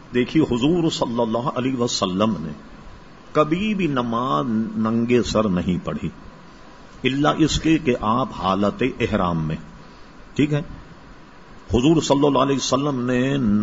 دیکھیے حضور صلی اللہ علیہ وسلم نے کبھی بھی نماز ننگے سر نہیں پڑھی الا اس کے کہ آپ حالت احرام میں. ٹھیک ہے. حضور صلی اللہ علیہ وسلم نے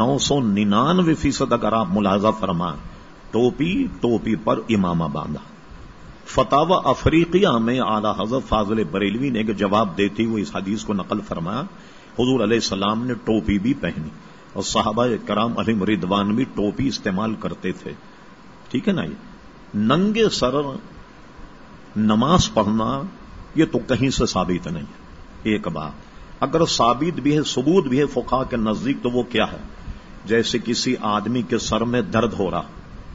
999% اگر آپ ملاحظہ فرمائیں ٹوپی پر امامہ باندھا. فتاوی افریقیہ میں اعلی حضرت فاضل بریلوی نے ایک جواب دیتے ہوئے اس حدیث کو نقل فرمایا حضور علیہ السلام نے ٹوپی بھی پہنی اور صحابہ کرام علیہم رضوان بھی ٹوپی استعمال کرتے تھے. ٹھیک ہے نا. یہ ننگے سر نماز پڑھنا یہ تو کہیں سے ثابت نہیں ہے. ایک بات اگر ثابت بھی ہے ثبوت بھی ہے فقہا کے نزدیک تو وہ کیا ہے؟ جیسے کسی آدمی کے سر میں درد ہو رہا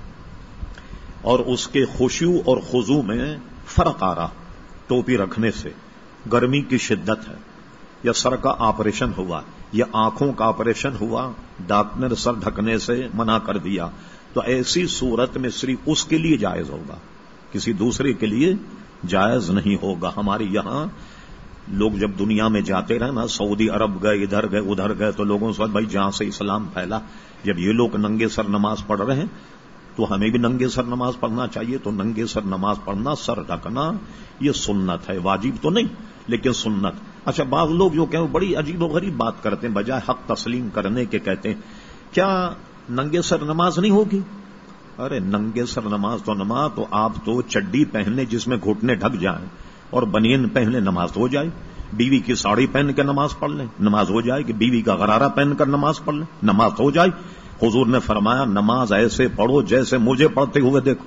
اور اس کے خشوع اور خضوع میں فرق آ رہا ٹوپی رکھنے سے، گرمی کی شدت ہے یا سر کا آپریشن ہوا یا آنکھوں کا آپریشن ہوا، ڈاکٹر نے سر ڈھکنے سے منع کر دیا، تو ایسی صورت میں صرف اس کے لیے جائز ہوگا، کسی دوسرے کے لیے جائز نہیں ہوگا. ہمارے یہاں لوگ جب دنیا میں جاتے رہے نا، سعودی عرب گئے، ادھر گئے ادھر گئے، تو لوگوں سے بھائی جہاں سے اسلام پھیلا جب یہ لوگ ننگے سر نماز پڑھ رہے ہیں تو ہمیں بھی ننگے سر نماز پڑھنا چاہیے. تو ننگے سر نماز پڑھنا، سر ڈھکنا یہ سنت ہے، واجب تو نہیں لیکن سنت. اچھا بعض لوگ جو کہیں بڑی عجیب و غریب بات کرتے ہیں، بجائے حق تسلیم کرنے کے کہتے ہیں کیا ننگے سر نماز نہیں ہوگی؟ ارے ننگے سر نماز تو آپ تو چڈی پہننے جس میں گھٹنے ڈھک جائیں اور بنین پہن لیں، نماز تو ہو جائے. بیوی کی ساڑی پہن کے نماز پڑھ لیں، نماز ہو جائے گی. بیوی کا غرارہ پہن کر نماز پڑھ لیں، نماز تو ہو جائے. حضور نے فرمایا نماز ایسے پڑھو جیسے مجھے پڑھتے ہوئے دیکھو.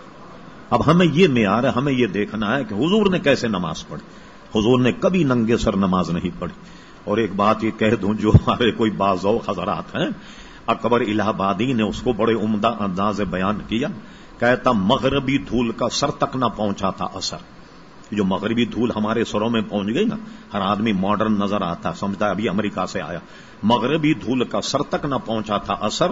اب ہمیں یہ معیار ہے، ہمیں یہ دیکھنا ہے کہ حضور نے کیسے نماز پڑھی. حضور نے کبھی ننگے سر نماز نہیں پڑھی. اور ایک بات یہ کہہ دوں، جو ہمارے کوئی باذوق حضرات ہیں، اکبر الہ آبادی نے اس کو بڑے عمدہ انداز بیان کیا. کہتا مغربی دھول کا سر تک نہ پہنچا تھا اثر. جو مغربی دھول ہمارے سروں میں پہنچ گئی نا، ہر آدمی ماڈرن نظر آتا، سمجھتا ہے ابھی امریکہ سے آیا. مغربی دھول کا سر تک نہ پہنچا تھا اثر.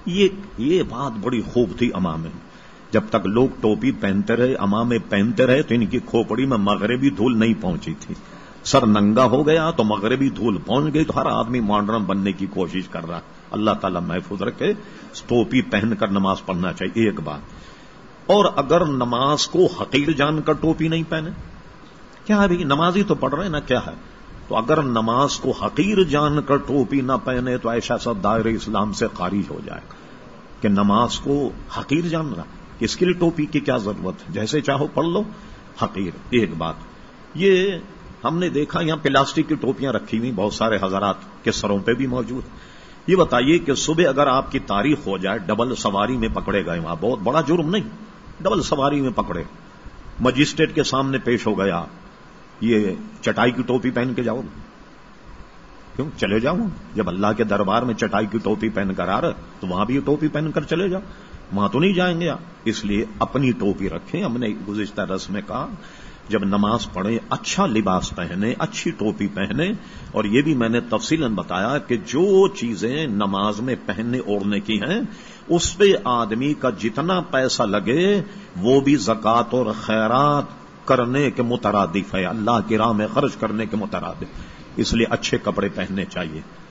یہ بات بڑی خوب تھی امامے. جب تک لوگ ٹوپی پہنتے رہے، امامے پہنتے رہے، تو ان کی کھوپڑی میں مغربی دھول نہیں پہنچی تھی. سر ننگا ہو گیا تو مغربی دھول پہنچ گئی، تو ہر آدمی ماڈرن بننے کی کوشش کر رہا. اللہ تعالیٰ محفوظ رکھے. ٹوپی پہن کر نماز پڑھنا چاہیے. ایک بات اور اگر نماز کو حقیر جان کر ٹوپی نہیں پہنے، کیا ہے نماز ہی تو پڑھ رہے ہیں نا، کیا ہے؟ تو اگر نماز کو حقیر جان کر ٹوپی نہ پہنے تو ایسا سب دائرہ اسلام سے خارج ہو جائے گا کہ نماز کو حقیر جاننا. اس کے لیے ٹوپی کی کیا ضرورت ہے؟ جیسے چاہو پڑھ لو. حقیر. ایک بات یہ ہم نے دیکھا یہاں پلاسٹک کی ٹوپیاں رکھی ہوئی بہت سارے حضرات کے سروں پہ بھی موجود. یہ بتائیے کہ صبح اگر آپ کی تاریخ ہو جائے، ڈبل سواری میں پکڑے گئے، وہاں بہت بڑا جرم نہیں، ڈبل سواری میں پکڑے، مجسٹریٹ کے سامنے پیش ہو گیا، یہ چٹائی کی ٹوپی پہن کے جاؤ. کیوں؟ چلے جاؤ. جب اللہ کے دربار میں چٹائی کی ٹوپی پہن کر آ رہے تو وہاں بھی یہ ٹوپی پہن کر چلے جاؤ. وہاں تو نہیں جائیں گے آپ. اس لیے اپنی ٹوپی رکھیں. ہم نے گزشتہ درس میں کہا جب نماز پڑھیں اچھا لباس پہنے، اچھی ٹوپی پہنے. اور یہ بھی میں نے تفصیلاً بتایا کہ جو چیزیں نماز میں پہننے اوڑھنے کی ہیں اس پہ آدمی کا جتنا پیسہ لگے وہ بھی زکوٰۃ اور خیرات کرنے کے مترادف ہے، اللہ کی راہ میں خرچ کرنے کے مترادف. اس لیے اچھے کپڑے پہننے چاہیے.